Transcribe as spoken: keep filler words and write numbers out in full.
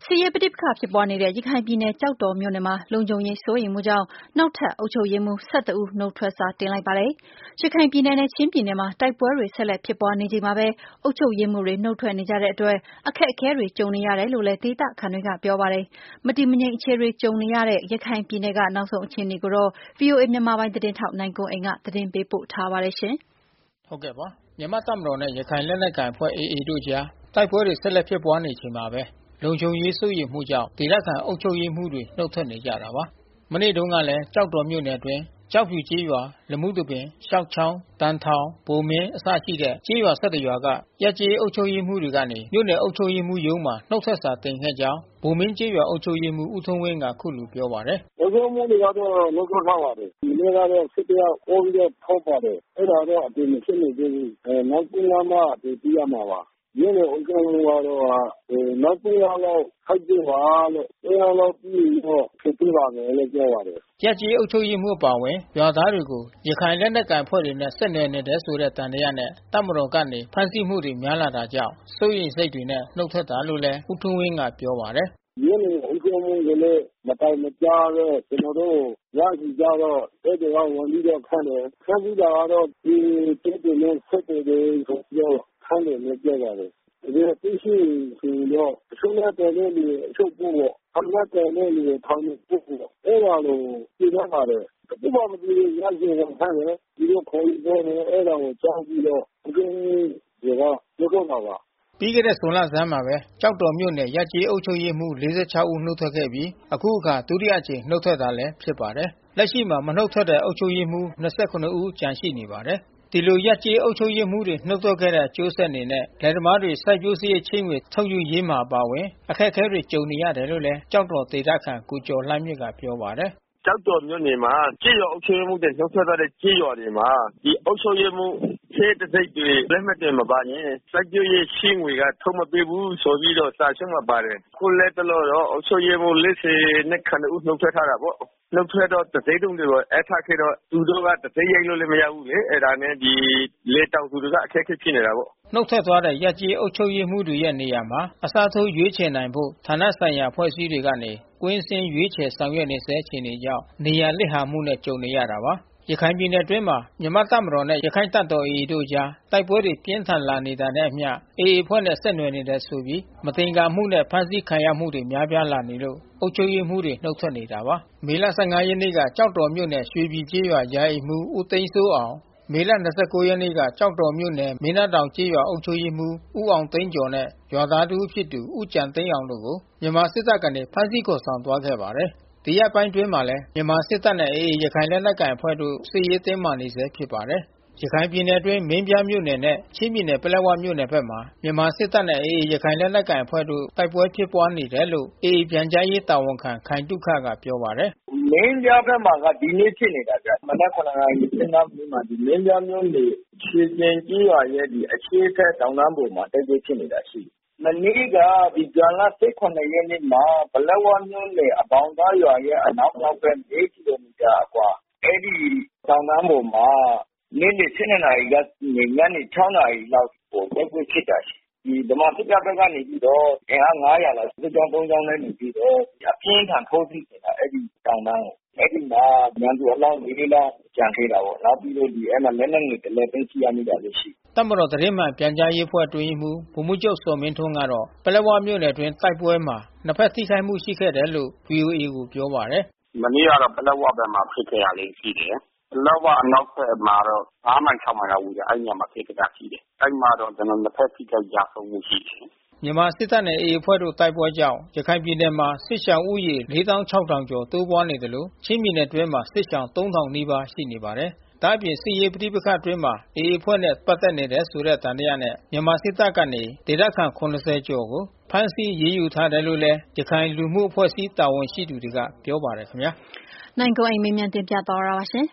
စစ်ရေးပဋိပက္ခဖြစ်ပွားနေတဲ့ရခိုင်ပြည်နယ်ကျောက်တော်မြို့နယ်မှာလုံခြုံရေးစိုးရိမ်မှုကြောင့်နောက်ထပ်အုပ်ချုပ်ရေးမှူး ၁၁ ဦးနုတ်ထွက်စာတင်လိုက်ပါတယ်။ရခိုင်ပြည်နယ်နဲ့ချင်းပြည်နယ်မှာတိုက်ပွဲတွေဆက်လက်ဖြစ်ပွားနေချိန်မှာပဲအုပ်ချုပ်ရေးမှူးတွေနုတ်ထွက်နေကြတဲ့အတွက်အခက်အခဲတွေကြုံနေရတယ်လို့လည်းဒေသခံတွေကပြောပါတယ်။မတည်မငြိမ်အခြေတွေကြုံနေရတဲ့ရခိုင်ပြည်နယ်ကနောက်ဆုံးအခြေအနေကိုတော့ ဗွီအိုအေမြန်မာပိုင်းသတင်းထောက်နိုင်ကွန်းအိန်ကသတင်းပေးပို့ထားပါတယ်ရှင်။ဟုတ်ကဲ့ပါမြန်မာတပ်မတော်နဲ့ရခိုင်လက်နက်ကိုင်အဖွဲ့ အေအေ တို့ကြားတိုက်ပွဲတွေဆက်လက်ဖြစ်ပွားနေချိန်မှာပဲလုံခြုံရေးစိုးရိမ်မှုကြောင့်ဒေသခံအုပ်ချုပ်ရေးမှူးတွေနှုတ်ထွက်နေကြတာပါ။မနေ့တုန်းကလည်းကျောက်တော်မြို့နယ်အတွင်းကျောက်ဖြူကျေးရွာလမှုတပင်ရှောက်ချောင်းတန်းထောင်ဗိုလ်မင်းအစရှိတဲ့ကျေးရွာ ၁၁ ရွာကရပ်ကျေးအုပ်ချုပ်ရေးမှူးတွေကနေမြို့နယ်အုပ်ချုပ်ရေးမှူးရုံးမှာနှုတ်ထွက်စာတင်ခဲ့ကြောင်းဗိုလ်မင်းကျေးရွာအုပ်ချုပ်ရေးမှူးဦးထွန်းဝင်းကခုလိုပြောပါတယ်။အုပ်ချုပ်ရေးမှူးတွေကတော့နှုတ်ထွက်ထားပါတယ်။ဒီနေ့ကတော့ ၁၁ ယောက်ပို့ပြီးတော့ထုတ်ပါတယ်။အဲ့ဒါတော့အပြင်မဖြစ်နေသေးဘူး။အဲနောက်ဆုံးမှဒီပြရမှာပါ။မြို့နယ်အုပ်ချုပ်ရေးမှူးကတော့နောက်ဆုံးရောက်တော့ခိုက်ပြပါလို့အဲလောက်ပြီးတော့ဖြစ်ပြပါမယ်လို့ပြောပါတယ်။ရပ်ကျေးအုပ်ချုပ်ရေးမှူးအပါဝင်ရွာသားတွေကိုရခိုင်လက်နက်ကိုင်အဖွဲ့တွေနဲ့ဆက်နွယ်နေတယ်ဆိုတဲ့တန်တရားနဲ့တပ်မတော်ကနေဖမ်းဆီးမှုတွေများလာတာကြောင့်စိုးရိမ်စိတ်တွေနဲ့နှုတ်ထွက်တာလို့လည်းဦးထွန်းဝင်းကပြောပါတယ်။မြို့နယ်အုပ်ချုပ်ရေးမှူးတွေလည်းမတိုင်မကြားပဲကျွန်တော်တို့ရရှိကြတော့အဲ့ဒီကဝန်ကြီးတော့ခန့်တယ်ခန့်ပြီးတာကတော့ဒီပြည်သူနဲ့ဆက်တယ်ဆိုတော့ခန့်တယ်လို့ပြောပါတယ်ဒီသိရှိဆိုတော့အဆုံးနဲ့တယ်လို့အချုပ်ပို့ပေါ့အမှတ်တယ်လို့ထောင်းပို့ပေါ့အဲ့ဒါလိုပြည်သွားပါတယ်ဒီမှာမဒီရရှိရင်ခန့်တယ်ဒီလိုခေါ်ပြီးတော့အဲ့ဒါကိုကြောက်ပြီးတော့ဒီကဒီကတော့ပါပါပြီးခဲ့တဲ့ဇွန်လဆန်းမှာပဲကျောက်တော်မြို့နယ်ရပ်ကျေးအုပ်ချုပ်ရေးမှူး ၄၆ ဦးနှုတ်ထွက်ခဲ့ပြီးအခုအခါဒုတိယအကြိမ်နှုတ်ထွက်တာလည်းဖြစ်ပါတယ်။လက်ရှိမှာမနှုတ်ထွက်တဲ့အုပ်ချုပ်ရေးမှူး ၂၇ ဦးကျန်ရှိနေပါတယ်။ဒီလိုရပ်ကျေးအုပ်ချုပ်ရေးမှူးတွေနှုတ်ထွက်ခဲ့တဲ့အကျိုးဆက်အနေနဲ့လယ်သမားတွေစိုက်ပျိုးစရိတ်ချေးငွေထုတ်ယူရေးမှာပါဝင်အခက်အခဲတွေကြုံနေရတယ်လို့လည်းကျောက်တော်ဒေသခံကိုကျော်လှမြင့်ကပြောပါတယ်။ကျောက်တော်မြို့နယ်မှာကျေးရွာအုပ်ချုပ်ရေးမှူးတွေနှုတ်ထွက်တဲ့ကျေးရွာတွေမှာဒီအုပ်ချုပ်ရေးမှူးချေးတဲ့စိတ်တွေလက်မှတ်တွေမပါရင်စိုက်ပျိုးရေးချေးငွေကထုတ်မပေးဘူးဆိုပြီးတော့စာချုပ်မှာပါတယ်ခုလက်တလို့တော့အုပ်ချုပ်ရေးမှူး ၄၇ ဦးနှုတ်ထွက်ထားတာပေါ့နှုတ်ထွက်တော့တသိန်းတုံးတွေအထက်ခဲ့တော့သူတို့ကတသိန်းရိုက်လို့လည်းမရဘူးလေအဲ့ဒါနဲ့ဒီလေတောင်သူတွေကအခက်အခဲဖြစ်နေတာပေါ့နှုတ်ထွက်သွားတဲ့ရပ်ကျေးအုပ်ချုပ်ရေးမှူးတွေရဲ့နေရာမှာအစားထိုးရွေးချယ်နိုင်ဖို့ဌာနဆိုင်ရာဖွဲ့စည်းတွေကနေကွင်းစင်းရွေးချယ်ဆောင်ရွက်နေဆဲအခြေအနေကြောင့်နေရာလစ်ဟာမှုနဲ့ကြုံနေရတာပါရခိုင်ပြည်နယ်အတွင်းမှာမြန်မာတပ်မတော်နဲ့ရခိုင်တပ်တော် အေအေ တို့ကြားတိုက်ပွဲတွေပြင်းထန်လာနေတာနဲ့အမျှ အေအေ အဖွဲ့နဲ့ဆက်နွယ်နေတယ်ဆိုပြီးမသင်္ကာမှုနဲ့ဖမ်းဆီးခံရမှုတွေများပြားလာနေလို့အုပ်ချုပ်ရေးမှူးတွေနှုတ်ထွက်နေတာပါ။မေလ ၁၅ ရက်နေ့ကကျောက်တော်မြို့နယ်ရွှေပြည်ကျေးရွာယာယီမှူးဦးသိန်းစိုးအောင်မေလ ၂၉ ရက်နေ့ကကျောက်တော်မြို့နယ်မင်းသားတောင်ကျေးရွာအုပ်ချုပ်ရေးမှူးဦးအောင်သိန်းကျော်နဲ့ရွာသားတဦးဖြစ်သူဦးကြံသိန်းအောင်တို့ကိုမြန်မာစစ်တပ်ကနေဖမ်းဆီးခေါ်ဆောင်သွားခဲ့ပါတယ်။ဒီရက်ပိုင်းတွင်းမှာလည်းမြန်မာစစ်တပ်နဲ့ အေအေ ရခိုင်လက်နက်ကိုင်အဖွဲ့တို့စစ်ရေးတင်းမာနေဆဲဖြစ်ပါတယ်။ရခိုင်ပြည်နယ်အတွင်းမင်းပြားမြို့နယ်နဲ့ချင်းပြည်နယ်ပလက်ဝမြို့နယ်ဘက်မှာမြန်မာစစ်တပ်နဲ့ အေအေ ရခိုင်လက်နက်ကိုင်အဖွဲ့တို့တိုက်ပွဲဖြစ်ပွားနေတယ်လို့ အေအေ ပြန်ကြားရေးတာဝန်ခံခိုင်သုခကပြောပါတယ်။မင်းပြားဘက်မှာကဒီနေ့ဖြစ်နေတာဗျ။မနက် ခုနစ်နာရီ ၁၅ မိနစ်မှာဒီမင်းပြားမြို့နယ်ခြေကျင်ကြီးရွာရဲ့ဒီအခြေထက်တောင်တန်းပေါ်မှာတိုက်ပွဲဖြစ်နေတာရှိတယ်။မနေ့ကဒီဇွန်လ ၁၇ ရက်နေ့မှာပလက်ဝမြို့နယ်အပေါင်းသားရွာရဲ့အနောက်မြောက်ဘက် ၄ ကီလိုမီတာအကွာအဲ့ဒီတောင်တန်းပေါ်မှာနေ့လယ် ၁၂ နာရီကနေညနေ ၆ နာရီလောက်ကိုတိုက်ပွဲဖြစ်တာရှိဒီဗမာစစ်တပ်ဘက်ကနေပြီးတော့အင်အား ၅၀၀ လောက်စစ်ကြောင်း ၃ ကြောင်းနဲ့နေပြီးတော့အပြင်းထန်ထိုးစစ်နေတာအဲ့ဒီတောင်တန်းကိုအဲ့ဒီမှာညံသူအလောင်း ၄ လောင်းကျန်ခဲ့တာပေါ့နောက်ပြီးတော့ဒီအဲ့မှာလက်နက်ငယ်တလက်သိမ်းဆီးရမိတာလည်းရှိတပ်မတော်သတင်းမှန်ပြန်ကြားရေးအဖွဲ့အတွင်းမှူးဗိုလ်မှူးချုပ်ဇော်မင်းထွန်းကတော့ပလက်ဝမြို့နယ်အတွင်းတိုက်ပွဲမှာနှစ်ဖက်ထိခိုက်မှုရှိခဲ့တယ်လို့ ဗွီအိုအေကိုပြောပါတယ်။မနေ့ကတော့ပလက်ဝဘက်မှာဖြစ်ခဲ့ရလေးရှိတယ်။ပလက်ဝအနောက်ဘက်မှာတော့၅မိုင် ၆ မိုင်လောက်ဝေးတယ်အဲ့ညမှာဖြစ်ခဲ့တာရှိတယ်။အဲ့မှာတော့ကျွန်တော်နှစ်ဖက်ထိခိုက်ကြဆုံးမှုရှိတယ်။မြန်မာစစ်တပ်နဲ့ အေအေ အဖွဲ့တို့တိုက်ပွဲကြောင့်ရခိုင်ပြည်နယ်မှာစစ်ရှောင်ဦးရေ လေးသောင်း ခြောက်ထောင် ကျော်တိုးပွားနေတယ်လို့ချင်းပြည်နယ်အတွင်းမှာစစ်ရှောင် သုံးထောင် နီးပါးရှိနေပါတယ်။ဒါ့အပြင်စစ်ရေးပဋိပက္ခအတွင်းမှာ အေအေ အဖွဲ့နဲ့ပတ်သက်နေတယ်ဆိုတဲ့သံသယနဲ့မြန်မာစစ်တပ်ကနေဒေသခံ ၇၀ ကျော်ကိုဖမ်းဆီးအရေးယူထားတယ်လို့လည်းရခိုင်လူမှုအဖွဲ့အစည်းတာဝန်ရှိသူတွေကပြောပါတယ်ခင်ဗျာ။နိုင်ကွန်းအိန်မင်းမြန်းတင်ပြသွားတာပါရှင်